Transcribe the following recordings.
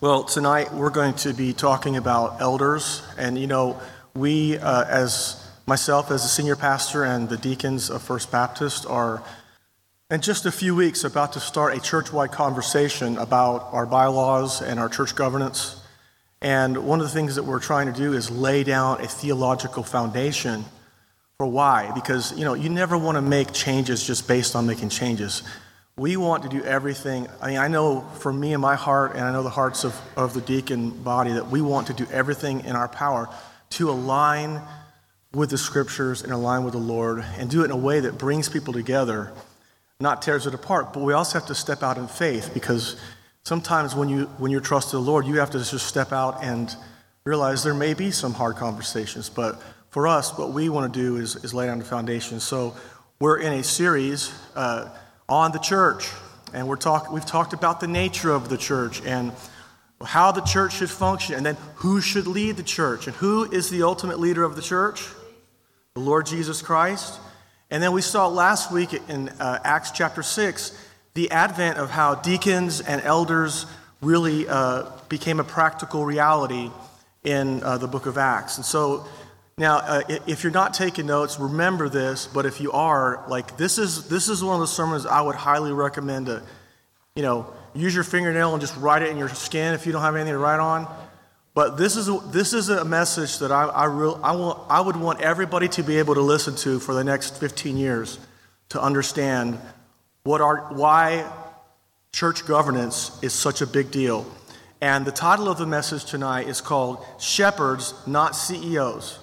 Well, tonight we're going to be talking about elders, and we, as myself as a senior pastor and the deacons of First Baptist, are in just a few weeks about to start a church-wide conversation about our bylaws and our church governance. And one of the things that we're trying to do is lay down a theological foundation for why. Because, you never want to make changes just based on making changes. We want to do everything. I know for me in my heart, and I know the hearts of the deacon body, that we want to do everything in our power to align with the scriptures and align with the Lord and do it in a way that brings people together, not tears it apart. But we also have to step out in faith, because sometimes when you're trusting the Lord, you have to just step out and realize there may be some hard conversations. But for us, what we want to do is lay down the foundation. So we're in a series on the church, and we've talked about the nature of the church and how the church should function, and then who should lead the church, and who is the ultimate leader of the church? The Lord Jesus Christ. And then we saw last week in Acts chapter 6 the advent of how deacons and elders really became a practical reality in the book of Acts. And so now, if you're not taking notes, remember this. But if you are, this is one of the sermons I would highly recommend to, use your fingernail and just write it in your skin if you don't have anything to write on. But this is a message that I would want everybody to be able to listen to for the next 15 years to understand why church governance is such a big deal. And the title of the message tonight is called "Shepherds, Not CEOs."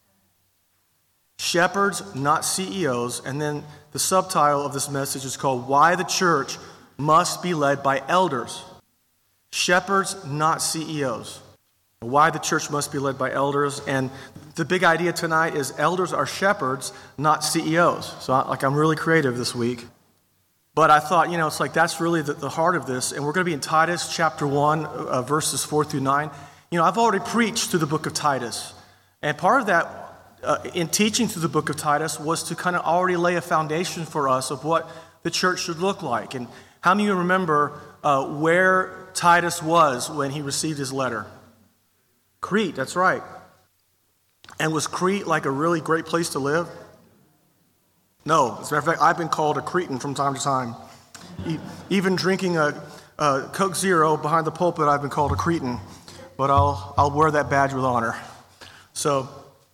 Shepherds, not CEOs. And then the subtitle of this message is called "Why the Church Must Be Led by Elders." Shepherds, not CEOs. Why the church must be led by elders. And the big idea tonight is elders are shepherds, not CEOs. So I'm really creative this week. But I thought, it's that's really the heart of this. And we're going to be in Titus chapter 1, verses 4 through 9. I've already preached through the book of Titus. And part of that in teaching through the book of Titus was to kind of already lay a foundation for us of what the church should look like. And how many of you remember where Titus was when he received his letter? Crete, that's right. And was Crete like a really great place to live? No. As a matter of fact, I've been called a Cretan from time to time. Even drinking a Coke Zero behind the pulpit, I've been called a Cretan. But I'll wear that badge with honor. So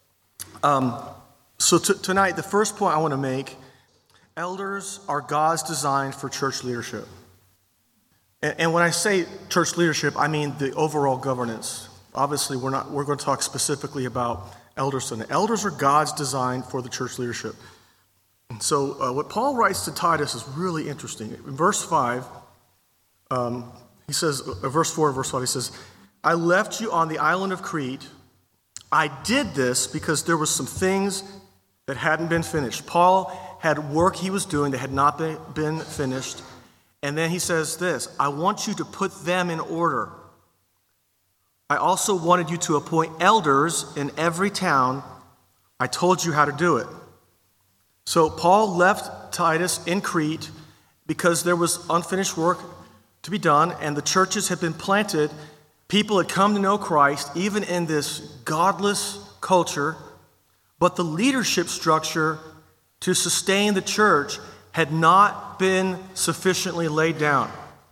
tonight, the first point I want to make, elders are God's design for church leadership. And when I say church leadership, I mean the overall governance. Obviously, we're going to talk specifically about elders tonight. Elders are God's design for the church leadership. And so what Paul writes to Titus is really interesting. In verse 5, he says, verse 4 and verse 5, he says, "I left you on the island of Crete. I did this because there were some things that hadn't been finished." Paul had work he was doing that had not been finished. And then he says this, "I want you to put them in order. I also wanted you to appoint elders in every town. I told you how to do it." So Paul left Titus in Crete because there was unfinished work to be done, and the churches had been planted. People had come to know Christ, even in this godless culture, but the leadership structure to sustain the church had not been sufficiently laid down.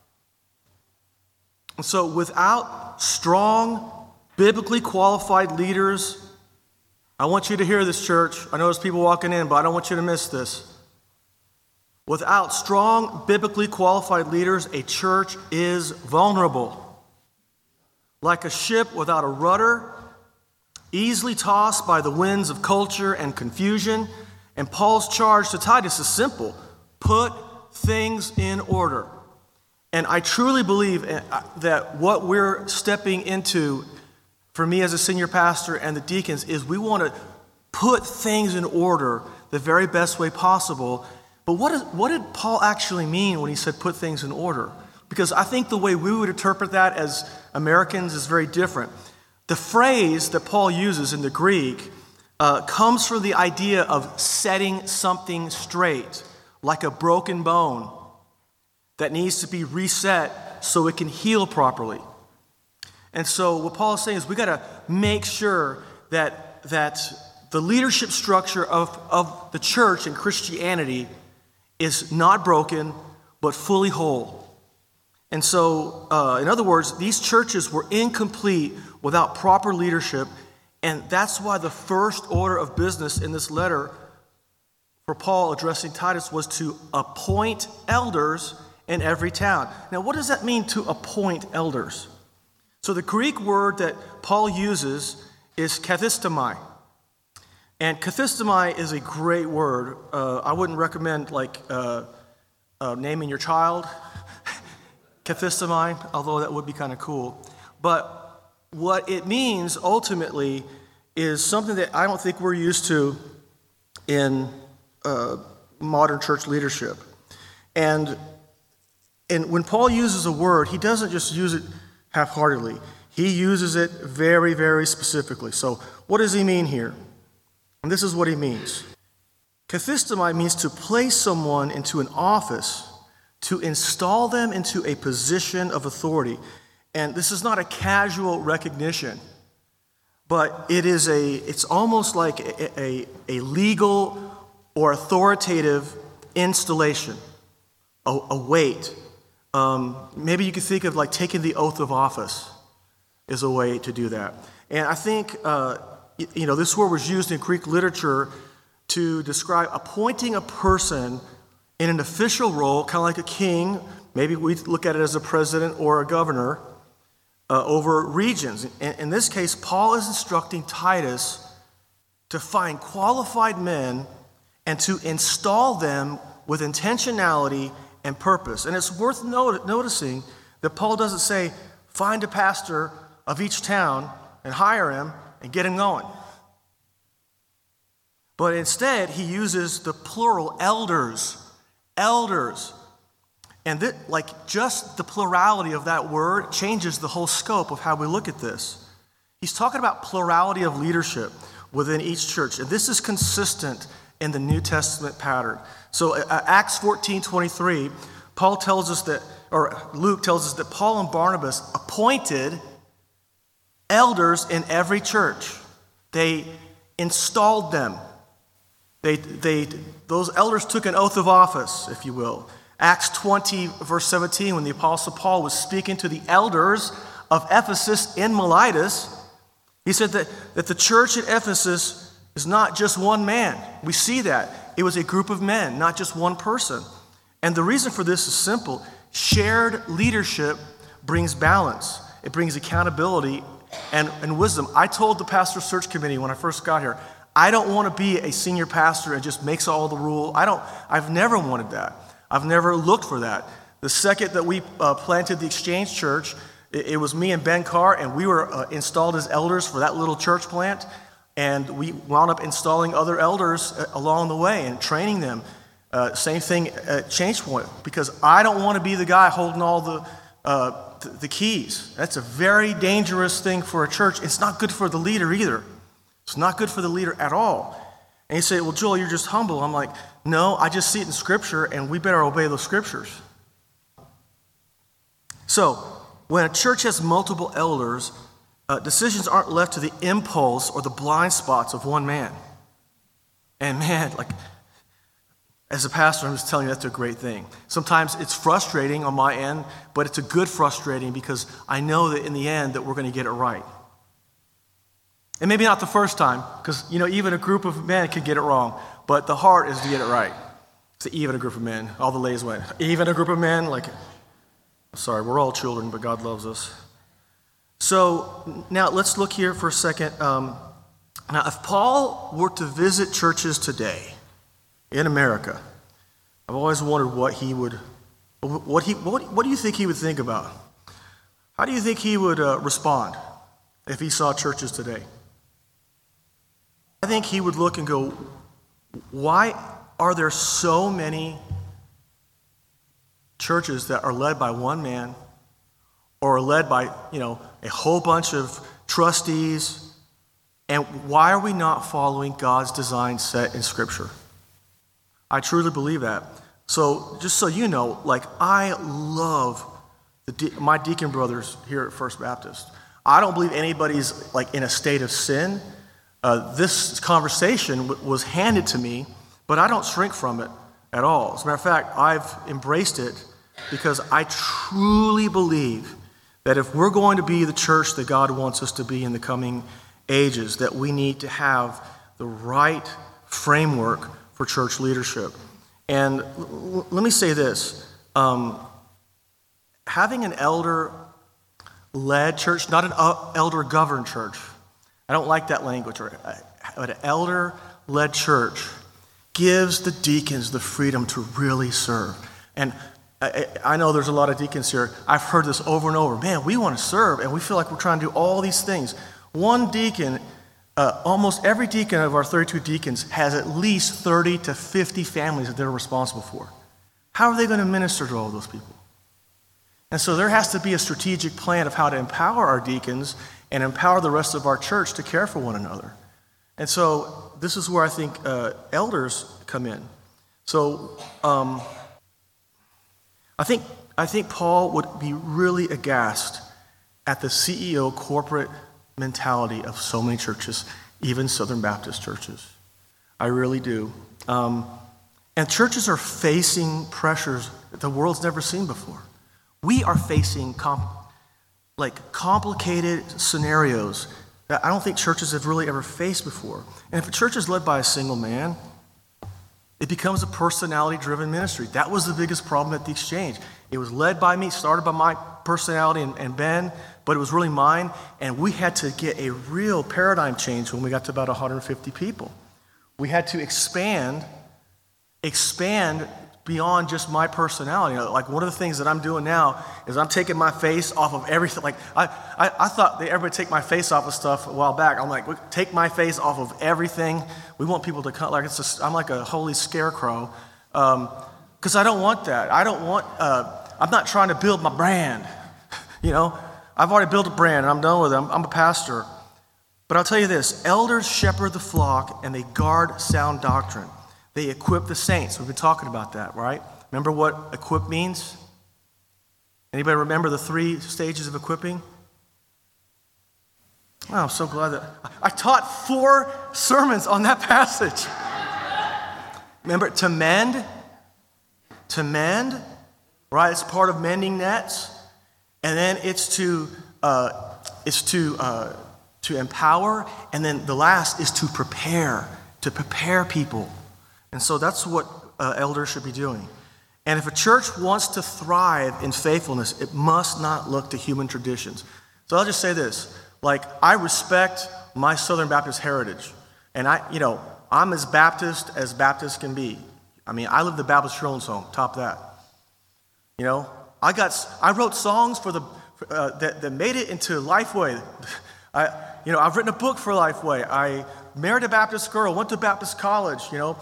And so without strong, biblically qualified leaders, I want you to hear this, church. I know there's people walking in, but I don't want you to miss this. Without strong, biblically qualified leaders, a church is vulnerable. Like a ship without a rudder, easily tossed by the winds of culture and confusion. And Paul's charge to Titus is simple: put things in order. And I truly believe that what we're stepping into, for me as a senior pastor and the deacons, is we want to put things in order the very best way possible. But what did Paul actually mean when he said put things in order? Because I think the way we would interpret that as Americans is very different. The phrase that Paul uses in the Greek comes from the idea of setting something straight, like a broken bone that needs to be reset so it can heal properly. And so what Paul is saying is we got to make sure that the leadership structure of the church and Christianity is not broken, but fully whole. And so, in other words, these churches were incomplete without proper leadership, and that's why the first order of business in this letter for Paul addressing Titus was to appoint elders in every town. Now, what does that mean, to appoint elders? So the Greek word that Paul uses is kathistomai. And kathistomai is a great word. I wouldn't recommend naming your child kathistomai, although that would be kind of cool. But what it means ultimately is something that I don't think we're used to in modern church leadership. And when Paul uses a word, he doesn't just use it half-heartedly. He uses it very, very specifically. So what does he mean here? And this is what he means. Kathistomai means to place someone into an office, to install them into a position of authority. And this is not a casual recognition, but it's almost like a legal or authoritative installation, a weight. Maybe you could think of like taking the oath of office is a way to do that. And I think, this word was used in Greek literature to describe appointing a person in an official role, kind of like a king. Maybe we look at it as a president or a governor over regions. In this case, Paul is instructing Titus to find qualified men and to install them with intentionality and purpose. And it's worth noticing that Paul doesn't say, find a pastor of each town and hire him and get him going. But instead, he uses the plural elders. Elders. And just the plurality of that word changes the whole scope of how we look at this. He's talking about plurality of leadership within each church. And this is consistent in the New Testament pattern. So Acts 14:23, Luke tells us that Paul and Barnabas appointed elders in every church. They installed them. Those elders took an oath of office, if you will. Acts 20, verse 17, when the Apostle Paul was speaking to the elders of Ephesus in Miletus, he said that the church at Ephesus is not just one man. We see that. It was a group of men, not just one person. And the reason for this is simple. Shared leadership brings balance. It brings accountability and wisdom. I told the pastor search committee when I first got here, I don't want to be a senior pastor and just makes all the rule. I've never wanted that. I've never looked for that. The second that we planted the Exchange Church, it was me and Ben Carr, and we were installed as elders for that little church plant. And we wound up installing other elders along the way and training them. Same thing at Change Point, because I don't want to be the guy holding all the keys. That's a very dangerous thing for a church. It's not good for the leader either. It's not good for the leader at all. And you say, well, Joel, you're just humble. I'm like, no, I just see it in Scripture, and we better obey those Scriptures. So, when a church has multiple elders, decisions aren't left to the impulse or the blind spots of one man. And man, as a pastor, I'm just telling you that's a great thing. Sometimes it's frustrating on my end, but it's a good frustrating because I know that in the end that we're going to get it right. And maybe not the first time, because even a group of men can get it wrong, but the heart is to get it right. It's even a group of men. All the ladies went, even a group of men? Sorry, we're all children, but God loves us. So now let's look here for a second. Now, if Paul were to visit churches today in America, I've always wondered what do you think he would think about? How do you think he would respond if he saw churches today? I think he would look and go, why are there so many churches that are led by one man or led by, a whole bunch of trustees? And why are we not following God's design set in Scripture? I truly believe that. So just so you know, I love my deacon brothers here at First Baptist. I don't believe anybody's like in a state of sin. This conversation was handed to me, but I don't shrink from it at all. As a matter of fact, I've embraced it because I truly believe that if we're going to be the church that God wants us to be in the coming ages, that we need to have the right framework for church leadership. And let me say this. Having an elder-led church, not an elder-governed church. I don't like that language. But an elder-led church gives the deacons the freedom to really serve. And I know there's a lot of deacons here. I've heard this over and over. Man, we want to serve, and we feel like we're trying to do all these things. One deacon, almost every deacon of our 32 deacons has at least 30 to 50 families that they're responsible for. How are they going to minister to all those people? And so there has to be a strategic plan of how to empower our deacons and empower the rest of our church to care for one another. And so this is where I think elders come in. So I think Paul would be really aghast at the CEO corporate mentality of so many churches, even Southern Baptist churches. I really do. And churches are facing pressures that the world's never seen before. We are facing complicated scenarios that I don't think churches have really ever faced before. And if a church is led by a single man, it becomes a personality-driven ministry. That was the biggest problem at the Exchange. It was led by me, started by my personality and Ben, but it was really mine, and we had to get a real paradigm change when we got to about 150 people. We had to expand beyond just my personality. Like one of the things that I'm doing now is I'm taking my face off of everything. Like I thought that everybody take my face off of stuff a while back. I'm like, take my face off of everything. We want people to come, like I'm like a holy scarecrow, because I don't want that. I'm not trying to build my brand. I've already built a brand and I'm done with it. I'm a pastor. But I'll tell you this, elders shepherd the flock and they guard sound doctrine. They equip the saints. We've been talking about that, right? Remember what equip means? Anybody remember the 3 stages of equipping? Wow, I'm so glad that I taught 4 sermons on that passage. Remember, to mend, right? It's part of mending nets. And then it's to empower, and then the last is to prepare people. And so that's what elders should be doing. And if a church wants to thrive in faithfulness, it must not look to human traditions. So I'll just say this, I respect my Southern Baptist heritage. And I'm as Baptist can be. I mean, I live the Baptist Children's Home, top that. I wrote songs for that made it into Lifeway. I've written a book for Lifeway. I married a Baptist girl, went to Baptist college,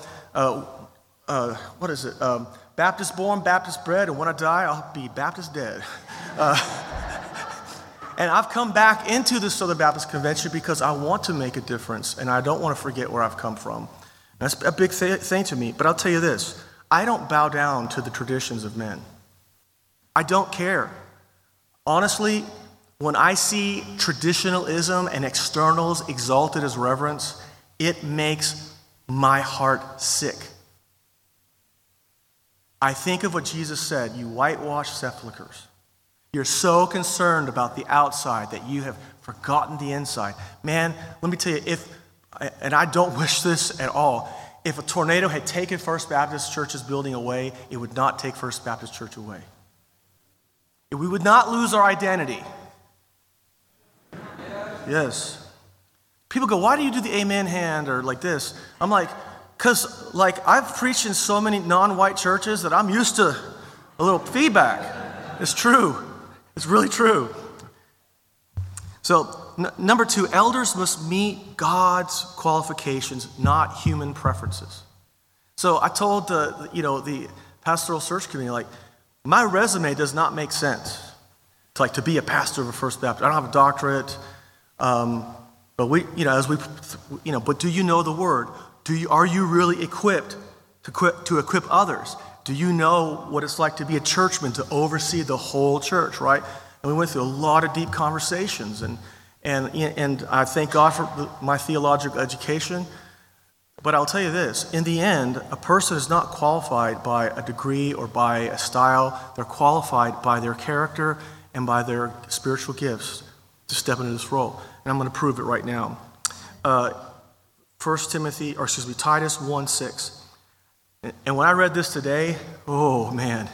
what is it? Baptist born, Baptist bred, and when I die, I'll be Baptist dead. And I've come back into the Southern Baptist Convention because I want to make a difference, and I don't want to forget where I've come from. That's a big thing to me. But I'll tell you this, I don't bow down to the traditions of men. I don't care. Honestly, when I see traditionalism and externals exalted as reverence, it makes my heart sick. I think of what Jesus said, you whitewashed sepulchres. You're so concerned about the outside that you have forgotten the inside. Man, let me tell you, and I don't wish this at all, if a tornado had taken First Baptist Church's building away, it would not take First Baptist Church away. We would not lose our identity. Yes. People go, why do you do the amen hand or like this? I'm like, because I've preached in so many non-white churches that I'm used to a little feedback. It's true. It's really true. So number 2, elders must meet God's qualifications, not human preferences. So I told the pastoral search committee, my resume does not make sense to be a pastor of a First Baptist. I don't have a doctorate, but but do you know the word? Are you really equipped to equip others? Do you know what it's like to be a churchman, to oversee the whole church, right? And we went through a lot of deep conversations. And I thank God for my theological education. But I'll tell you this, in the end, a person is not qualified by a degree or by a style. They're qualified by their character and by their spiritual gifts to step into this role. And I'm going to prove it right now. Titus 1:6. And when I read this today, oh man,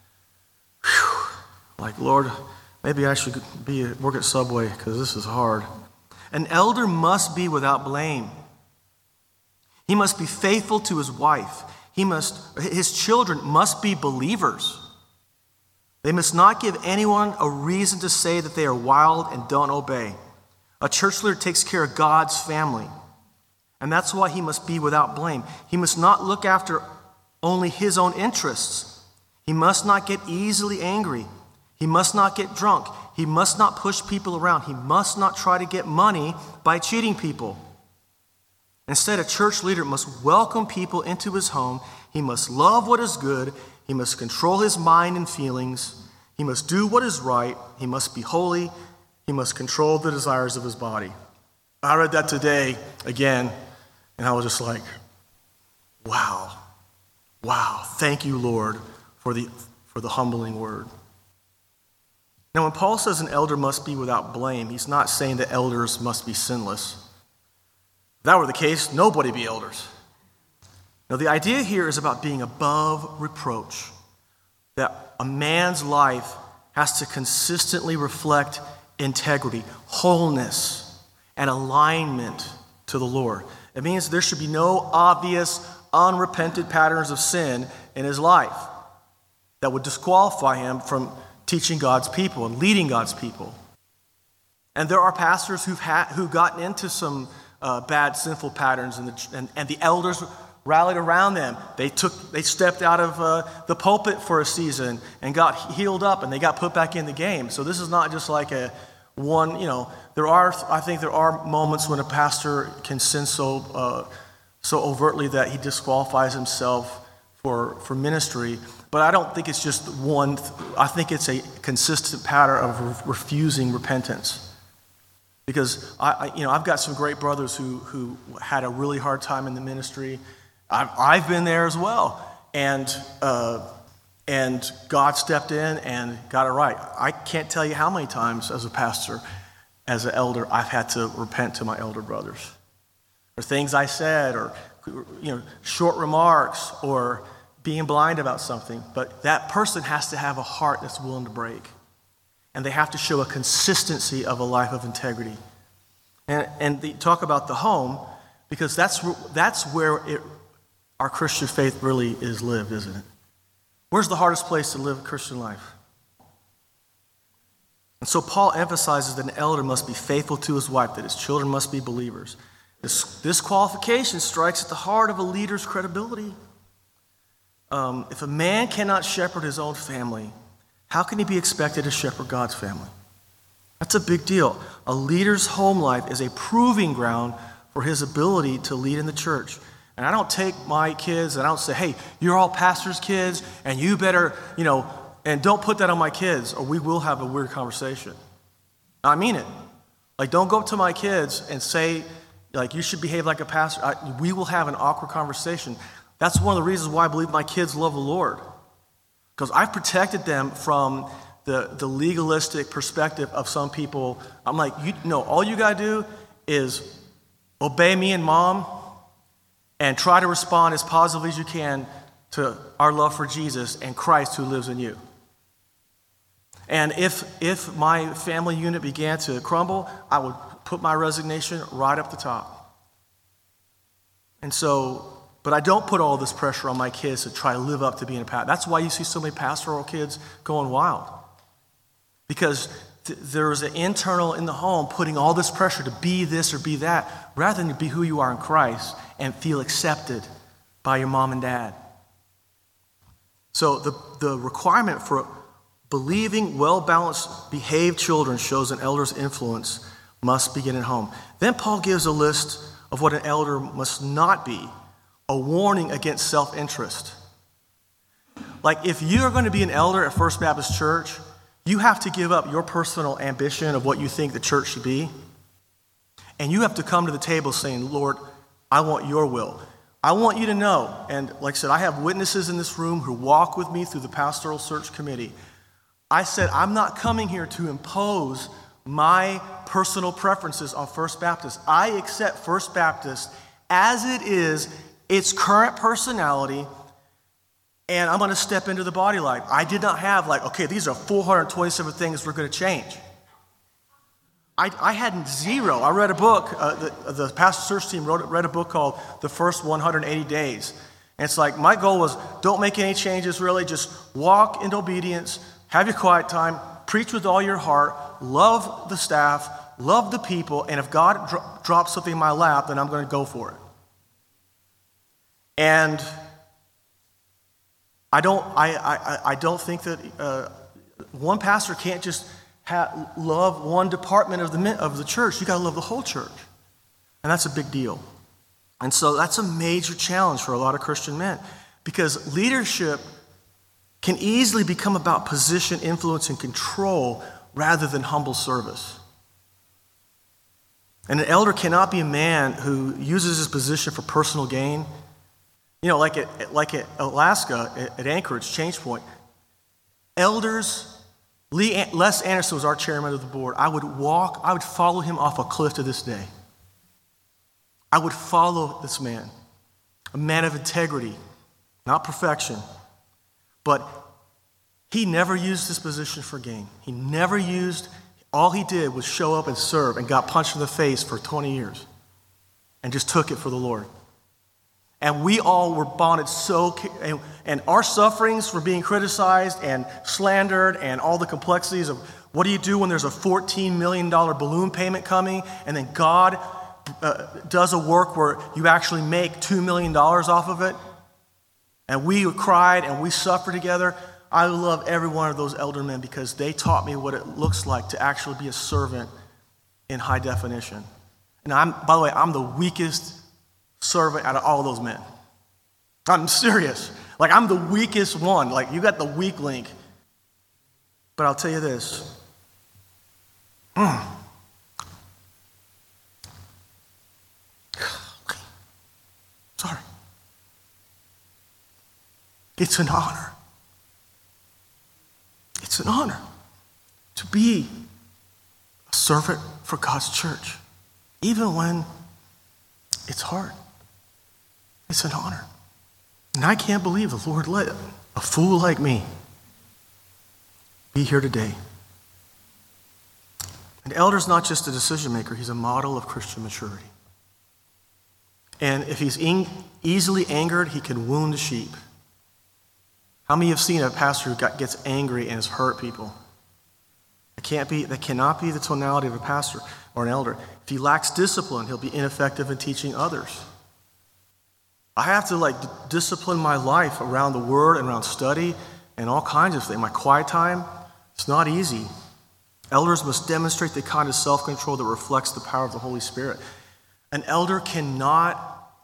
like, Lord, maybe I should work at Subway because this is hard. An elder must be without blame. He must be faithful to his wife. His children must be believers. They must not give anyone a reason to say that they are wild and don't obey. A church leader takes care of God's family. And that's why he must be without blame. He must not look after only his own interests. He must not get easily angry. He must not get drunk. He must not push people around. He must not try to get money by cheating people. Instead, a church leader must welcome people into his home. He must love what is good. He must control his mind and feelings. He must do what is right. He must be holy. He must control the desires of his body. I read that today again, and I was just like, wow. Thank you, Lord, for the humbling word. Now, when Paul says an elder must be without blame, he's not saying that elders must be sinless. If that were the case, nobody would be elders. Now, the idea here is about being above reproach, that a man's life has to consistently reflect integrity, wholeness, and alignment to the Lord. It means there should be no obvious, unrepented patterns of sin in his life that would disqualify him from teaching God's people and leading God's people. And there are pastors who've gotten into some bad, sinful patterns, and the elders rallied around them. They stepped out of the pulpit for a season and got healed up, and they got put back in the game. So this is not just like I think there are moments when a pastor can sin so overtly that he disqualifies himself for ministry. But I don't think it's just one. I think it's a consistent pattern of refusing repentance. Because I've got some great brothers who had a really hard time in the ministry. I've been there as well, and God stepped in and got it right. I can't tell you how many times as a pastor, as an elder, I've had to repent to my elder brothers, or things I said, or short remarks, or being blind about something. But that person has to have a heart that's willing to break. And they have to show a consistency of a life of integrity. And they talk about the home, because that's where our Christian faith really is lived, isn't it? Where's the hardest place to live a Christian life? And so Paul emphasizes that an elder must be faithful to his wife, that his children must be believers. This qualification strikes at the heart of a leader's credibility. If a man cannot shepherd his own family, how can he be expected to shepherd God's family? That's a big deal. A leader's home life is a proving ground for his ability to lead in the church. And I don't take my kids and I don't say, hey, you're all pastors' kids, and you better, and don't put that on my kids, or we will have a weird conversation. I mean it. Like, don't go up to my kids and say, like, you should behave like a pastor. We will have an awkward conversation. That's one of the reasons why I believe my kids love the Lord. Because I've protected them from the legalistic perspective of some people. I'm like, all you got to do is obey me and mom and try to respond as positively as you can to our love for Jesus and Christ who lives in you. And if my family unit began to crumble, I would put my resignation right up the top. And so, but I don't put all this pressure on my kids to try to live up to being a pastor. That's why you see so many pastoral kids going wild. Because there's an internal in the home putting all this pressure to be this or be that, rather than to be who you are in Christ and feel accepted by your mom and dad. So the requirement for believing, well-balanced, behaved children shows an elder's influence must begin at home. Then Paul gives a list of what an elder must not be, a warning against self-interest. Like, if you're going to be an elder at First Baptist Church, You have to give up your personal ambition of what you think the church should be. And you have to come to the table saying, Lord, I want your will. I want you to know, and like I said, I have witnesses in this room who walk with me through the pastoral search committee. I said, I'm not coming here to impose my personal preferences on First Baptist. I accept First Baptist as it is, its current personality, and I'm going to step into the body life. I did not have okay, these are 427 things we're going to change. I had zero. I read a book, the pastor search team read a book called The First 180 Days. And it's like, my goal was, don't make any changes really, just walk in obedience, have your quiet time, preach with all your heart, love the staff, love the people, and if God drops something in my lap, then I'm going to go for it. And I don't think that one pastor can't just love one department of the church. You got to love the whole church. And that's a big deal. And so that's a major challenge for a lot of Christian men, because leadership can easily become about position, influence, and control rather than humble service. And an elder cannot be a man who uses his position for personal gain. You know, like at Alaska, at Anchorage, Change Point, elders, Les Anderson was our chairman of the board. I would follow him off a cliff to this day. I would follow this man, a man of integrity, not perfection. But he never used his position for gain. All he did was show up and serve, and got punched in the face for 20 years and just took it for the Lord. And we all were bonded and our sufferings for being criticized and slandered and all the complexities of what do you do when there's a $14 million balloon payment coming and then God does a work where you actually make $2 million off of it. And we cried and we suffered together. I love every one of those elder men because they taught me what it looks like to actually be a servant in high definition. And by the way, I'm the weakest servant out of all those men. I'm serious. I'm the weakest one. You got the weak link. But I'll tell you this. Sorry. It's an honor. It's an honor to be a servant for God's church, even when it's hard. It's an honor. And I can't believe the Lord let a fool like me be here today. An elder's not just a decision maker, he's a model of Christian maturity. And if he's easily angered, he can wound the sheep. How many have seen a pastor who gets angry and has hurt people? That cannot be the tonality of a pastor or an elder. If he lacks discipline, he'll be ineffective in teaching others. I have to discipline my life around the word and around study and all kinds of things. My quiet time, it's not easy. Elders must demonstrate the kind of self-control that reflects the power of the Holy Spirit. An elder cannot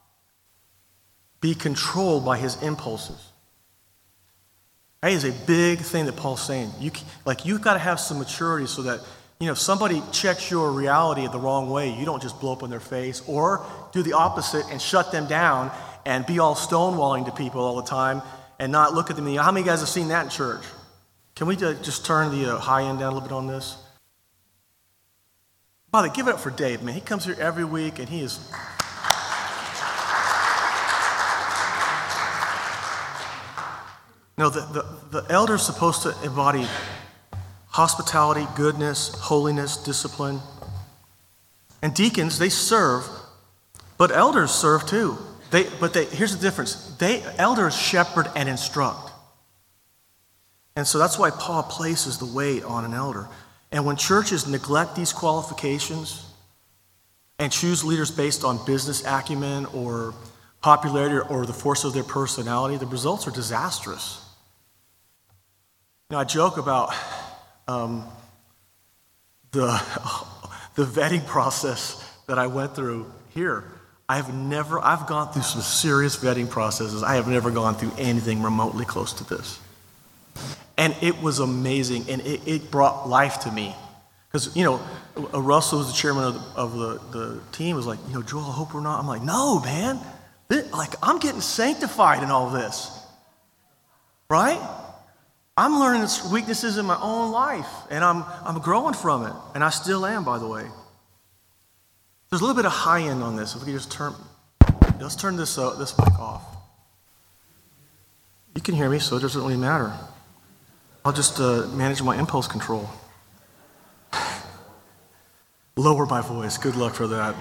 be controlled by his impulses. That is a big thing that Paul's saying. You've got to have some maturity so that, if somebody checks your reality the wrong way, you don't just blow up in their face or do the opposite and shut them down and be all stonewalling to people all the time and not look at them. How many of you guys have seen that in church? Can we just turn the high end down a little bit on this? By the way, give it up for Dave, man. He comes here every week and he is... No, the elder is supposed to embody hospitality, goodness, holiness, discipline. And deacons, they serve, but elders serve too. Here's the difference. Elders shepherd and instruct. And so that's why Paul places the weight on an elder. And when churches neglect these qualifications and choose leaders based on business acumen or popularity or the force of their personality, the results are disastrous. I joke about the vetting process that I went through here. I've gone through some serious vetting processes. I have never gone through anything remotely close to this. And it was amazing, and it brought life to me. Because, Russell, who's the chairman of the team, was like, Joel, I hope we're not. I'm like, no, man. I'm getting sanctified in all this. Right? I'm learning weaknesses in my own life, and I'm growing from it. And I still am, by the way. There's a little bit of high end on this. If we could just let's turn this mic off. You can hear me, so it doesn't really matter. I'll just manage my impulse control. Lower my voice. Good luck for that.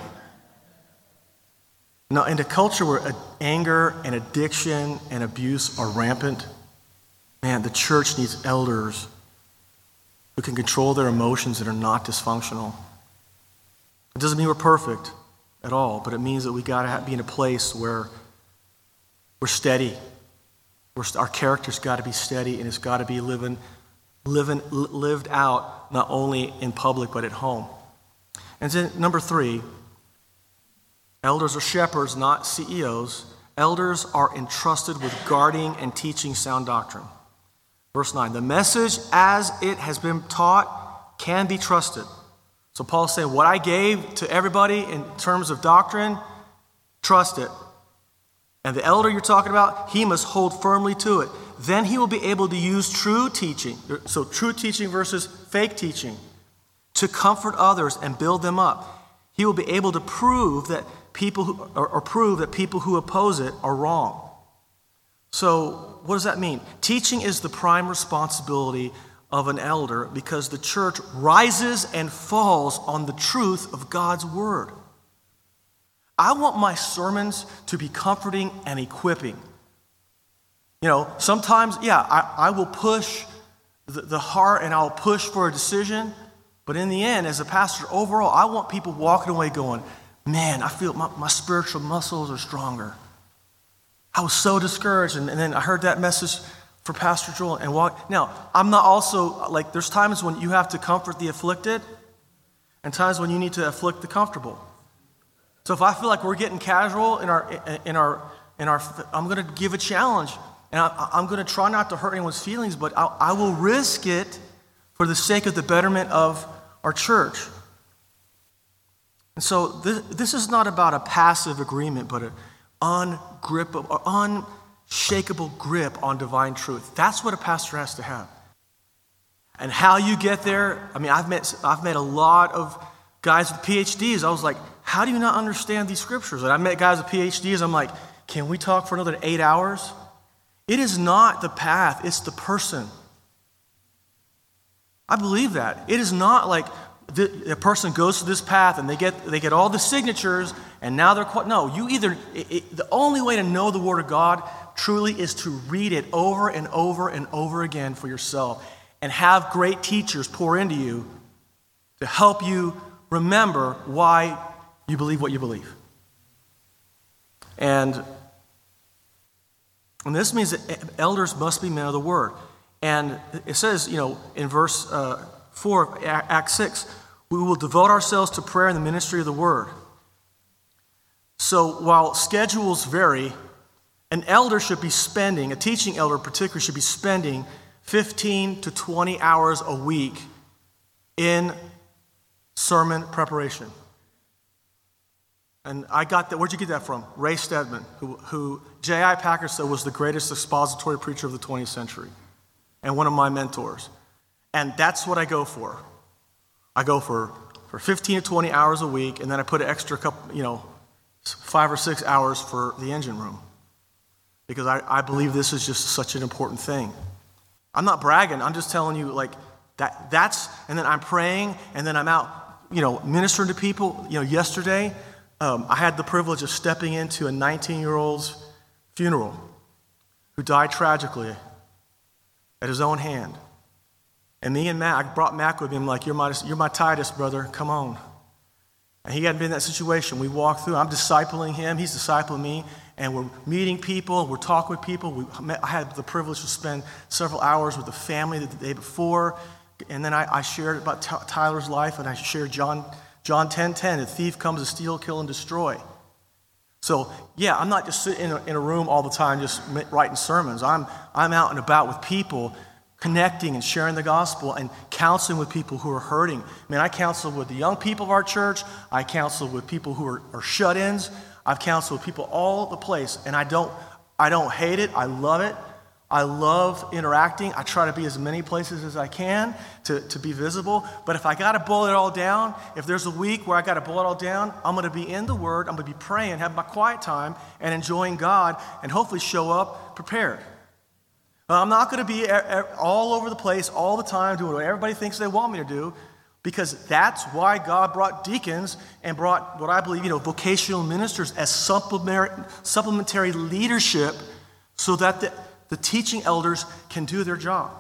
Now, in a culture where anger and addiction and abuse are rampant, man, the church needs elders who can control their emotions and are not dysfunctional. It doesn't mean we're perfect at all, but it means that we got to be in a place where we're steady. Our character's got to be steady, and it's got to be lived out not only in public but at home. And then number 3, elders are shepherds, not CEOs. Elders are entrusted with guarding and teaching sound doctrine. Verse 9, the message as it has been taught can be trusted. So Paul's saying, what I gave to everybody in terms of doctrine, trust it. And the elder you're talking about, he must hold firmly to it. Then he will be able to use true teaching, so true teaching versus fake teaching, to comfort others and build them up. He will be able to prove that people who oppose it are wrong. So what does that mean? Teaching is the prime responsibility of an elder because the church rises and falls on the truth of God's word. I want my sermons to be comforting and equipping. Sometimes, I will push the heart and I'll push for a decision, but in the end, as a pastor, overall, I want people walking away going, man, I feel my spiritual muscles are stronger. I was so discouraged, and then I heard that message for Pastor Joel and walk. Now, I'm not also, there's times when you have to comfort the afflicted and times when you need to afflict the comfortable. So if I feel like we're getting casual in our I'm going to give a challenge, and I'm going to try not to hurt anyone's feelings, but I will risk it for the sake of the betterment of our church. And so this is not about a passive agreement, but an unshakable grip on divine truth. That's what a pastor has to have. And how you get there, I've met a lot of guys with PhDs. I was like, how do you not understand these scriptures? And I met guys with PhDs. I'm like, can we talk for another 8 hours? It is not the path, it's the person. I believe that. It is not like a person goes to this path and they get all the signatures and now they're the only way to know the Word of God truly is to read it over and over and over again for yourself and have great teachers pour into you to help you remember why you believe what you believe. And this means that elders must be men of the Word. And it says, in verse 4 of Acts 6, we will devote ourselves to prayer and the ministry of the Word. So while schedules vary, an teaching elder in particular, should be spending 15 to 20 hours a week in sermon preparation. And I got that. Where'd you get that from? Ray Stedman, who J.I. Packer said was the greatest expository preacher of the 20th century and one of my mentors. And that's what I go for. I go for 15 to 20 hours a week, and then I put an extra 5 or 6 hours for the engine room. Because I believe this is just such an important thing. I'm not bragging. I'm just telling you, that's, and then I'm praying, and then I'm out, ministering to people. Yesterday, I had the privilege of stepping into a 19-year-old's funeral who died tragically at his own hand. And me and Matt, I brought Mac with me. I'm like, you're my Titus, brother. Come on. And he hadn't been in that situation. We walked through. I'm discipling him. He's discipling me. And we're meeting people. We're talking with people. I had the privilege to spend several hours with the family the day before. And then I shared about Tyler's life, and I shared John 10:10. The thief comes to steal, kill, and destroy. So, I'm not just sitting in a room all the time just writing sermons. I'm out and about with people connecting and sharing the gospel and counseling with people who are hurting. I counsel with the young people of our church. I counsel with people who are shut-ins. I've counseled with people all over the place, and I don't hate it. I love it. I love interacting. I try to be as many places as I can to be visible. But if I got to boil it all down, if there's a week where I got to boil it all down, I'm going to be in the Word. I'm going to be praying, have my quiet time, and enjoying God, and hopefully show up prepared. I'm not going to be all over the place all the time doing what everybody thinks they want me to do, because that's why God brought deacons and brought what I believe, vocational ministers as supplementary leadership so that the teaching elders can do their job.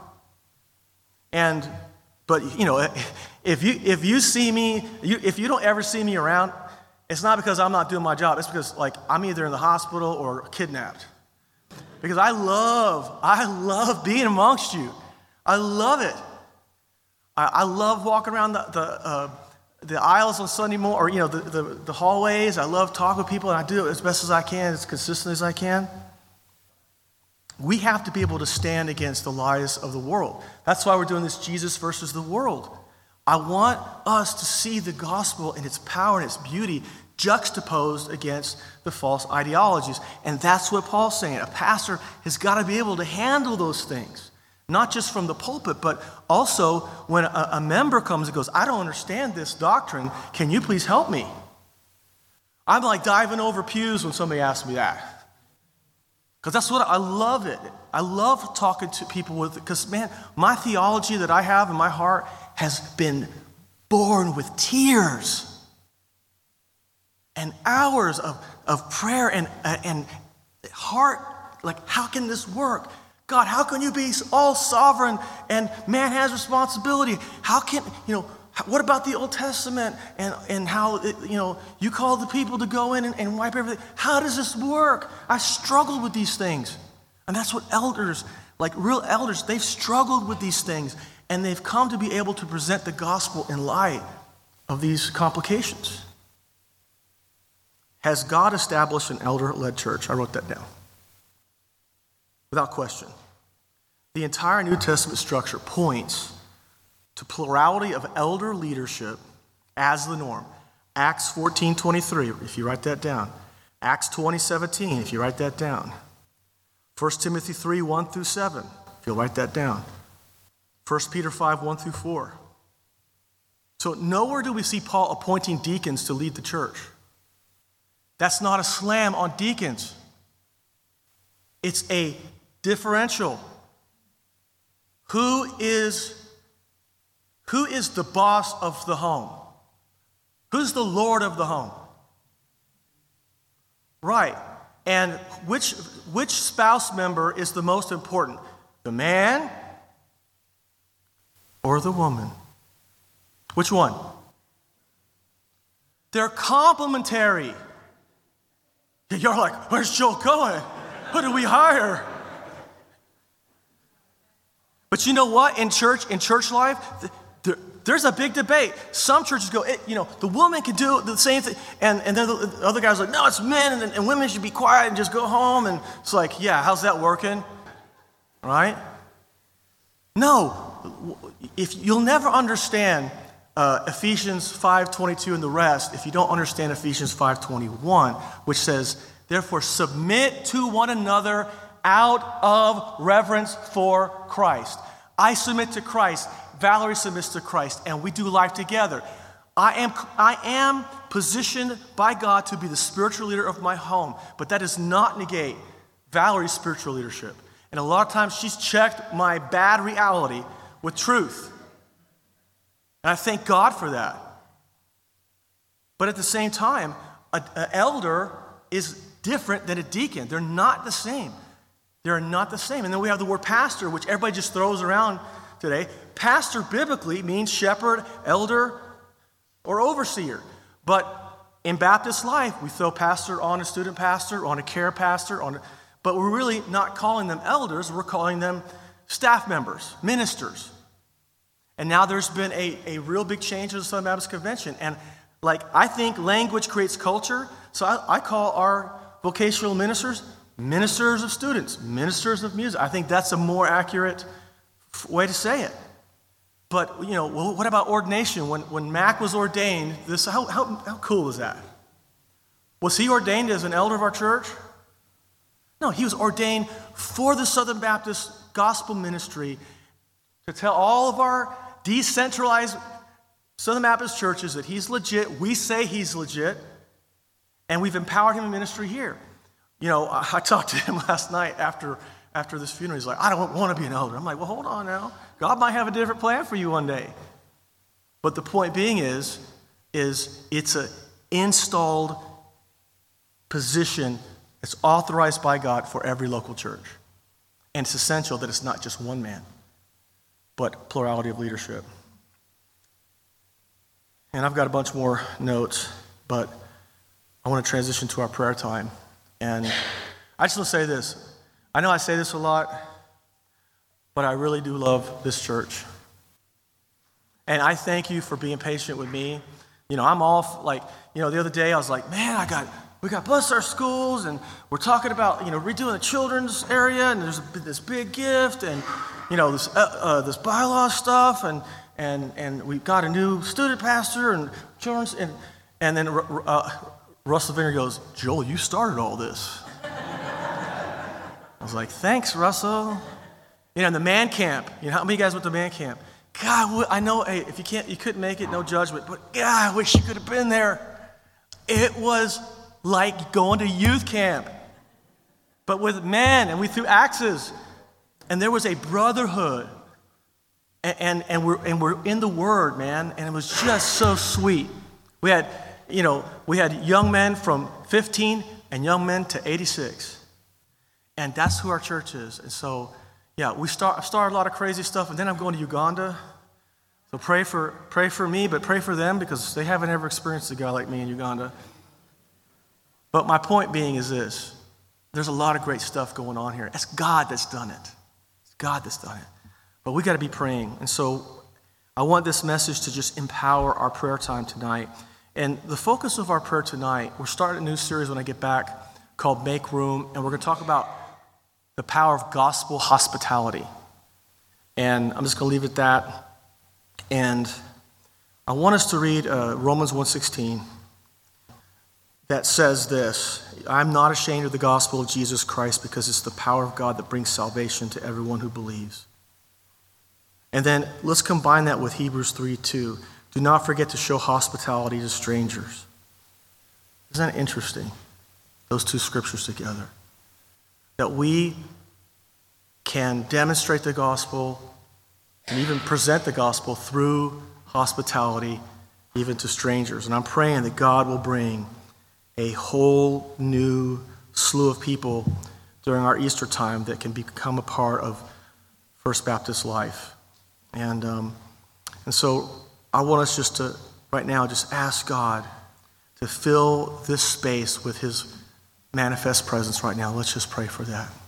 But if you see me, if you don't ever see me around, it's not because I'm not doing my job. It's because I'm either in the hospital or kidnapped. Because I love being amongst you. I love it. I love walking around the aisles on Sunday morning, or the hallways. I love talking with people, and I do it as best as I can, as consistently as I can. We have to be able to stand against the lies of the world. That's why we're doing this Jesus versus the world. I want us to see the gospel in its power and its beauty juxtaposed against the false ideologies. And that's what Paul's saying. A pastor has got to be able to handle those things, not just from the pulpit, but also when a member comes and goes, I don't understand this doctrine. Can you please help me? I'm like diving over pews when somebody asks me that. Because that's what I love it. I love talking to people with it. Because, man, my theology that I have in my heart has been born with tears and hours of prayer and heart. How can this work? God, how can you be all sovereign and man has responsibility? How can, what about the Old Testament and how, you call the people to go in and wipe everything? How does this work? I struggled with these things. And that's what elders, real elders, they've struggled with these things. And they've come to be able to present the gospel in light of these complications. Has God established an elder-led church? I wrote that down. Without question. The entire New Testament structure points to plurality of elder leadership as the norm. Acts 14:23, if you write that down. Acts 20:17, if you write that down. 1 Timothy 3:1-7, if you'll write that down. 1 Peter 5:1-4. So nowhere do we see Paul appointing deacons to lead the church. That's not a slam on deacons. It's a differential. Who is the boss of the home? Who's the Lord of the home? Right. And which spouse member is the most important? The man or the woman? Which one? They're complementary. You're like, where's Joel going? Who do we hire? But you know what? In church life, there's a big debate. Some churches go, the woman can do the same thing. And then the other guys are like, no, it's men, and women should be quiet and just go home. And it's like, yeah, how's that working? Right? No. If you'll never understand Ephesians 5:22 and the rest if you don't understand Ephesians 5:21, which says, therefore submit to one another out of reverence for Christ. I submit to Christ. Valerie submits to Christ, and we do life together. I am positioned by God to be the spiritual leader of my home, but that does not negate Valerie's spiritual leadership. And a lot of times she's checked my bad reality with truth. And I thank God for that. But at the same time, an elder is different than a deacon. They're not the same. They're not the same. And then we have the word pastor, which everybody just throws around today. Pastor biblically means shepherd, elder, or overseer. But in Baptist life, we throw pastor on a student pastor, on a care pastor, but we're really not calling them elders. We're calling them staff members, ministers. And now there's been a real big change in the Southern Baptist Convention. And I think language creates culture. So I call our vocational ministers of students, ministers of music. I think that's a more accurate way to say it. But, well, what about ordination? When Mac was ordained, how cool is that? Was he ordained as an elder of our church? No, he was ordained for the Southern Baptist Gospel Ministry to tell all of our decentralized Southern Baptist churches that he's legit. We say he's legit, and we've empowered him in ministry here. I talked to him last night after this funeral. He's like, I don't want to be an elder. I'm like, well, hold on now. God might have a different plan for you one day. But the point being is it's an installed position that's authorized by God for every local church. And it's essential that it's not just one man, but plurality of leadership. And I've got a bunch more notes, but I want to transition to our prayer time. And I just want to say this. I know I say this a lot, but I really do love this church. And I thank you for being patient with me. I'm off, the other day I was like, man, we got Bless Our Schools, and we're talking about, redoing the children's area, and there's this big gift, and, this bylaw stuff, and we've got a new student pastor, and children's, and then Russell Vineyard goes, Joel, you started all this. I was like, thanks, Russell. The man camp, how many of you guys went to man camp? God, I know, hey, if you couldn't make it, no judgment, but God, I wish you could have been there. It was like going to youth camp, but with men, and we threw axes, and there was a brotherhood, and we're in the Word, man, and it was just so sweet. We had young men from 15 and young men to 86, and that's who our church is. And so, yeah, I've started a lot of crazy stuff, and then I'm going to Uganda. So pray for me, but pray for them because they haven't ever experienced a guy like me in Uganda. But my point being is this. There's a lot of great stuff going on here. It's God that's done it. It's God that's done it. But we got to be praying. And so I want this message to just empower our prayer time tonight. And the focus of our prayer tonight, we're starting a new series when I get back called Make Room. And we're going to talk about the power of gospel hospitality. And I'm just going to leave it at that. And I want us to read Romans 1:16. That says this, I'm not ashamed of the gospel of Jesus Christ because it's the power of God that brings salvation to everyone who believes. And then let's combine that with Hebrews 3:2. Do not forget to show hospitality to strangers. Isn't that interesting? Those two scriptures together. That we can demonstrate the gospel and even present the gospel through hospitality even to strangers. And I'm praying that God will bring a whole new slew of people during our Easter time that can become a part of First Baptist life. And so I want us just to, right now, just ask God to fill this space with his manifest presence right now. Let's just pray for that.